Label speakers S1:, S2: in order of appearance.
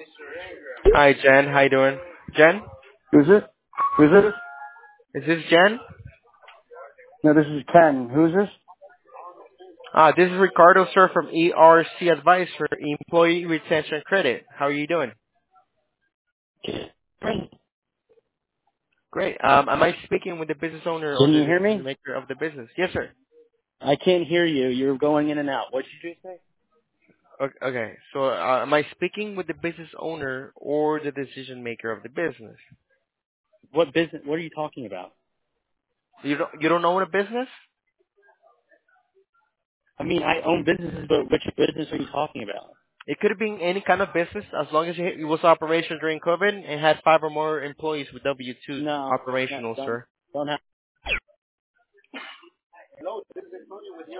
S1: Hi, Jen. How you doing? Jen?
S2: Who's it? Who's this?
S1: Is this Jen?
S2: No, this is Ken. Who's this?
S1: This is Ricardo, sir, from ERC Advisor, Employee Retention Credit. How are you doing? Great. Am I speaking with the business owner or
S2: Can
S1: the
S2: you hear
S1: decision
S2: me?
S1: maker of the business? Yes, sir.
S2: I can't hear you. You're going in and out. What did you say?
S1: Okay. So, am I speaking with the business owner or the decision maker of the business?
S2: What business? What are you talking about?
S1: You don't own a business?
S2: I mean, I own businesses, but which business are you talking about?
S1: It could have been any kind of business as long as it was operation during COVID and had 5 or more employees with W-2
S2: No, no,
S1: operational, sir.
S2: don't have.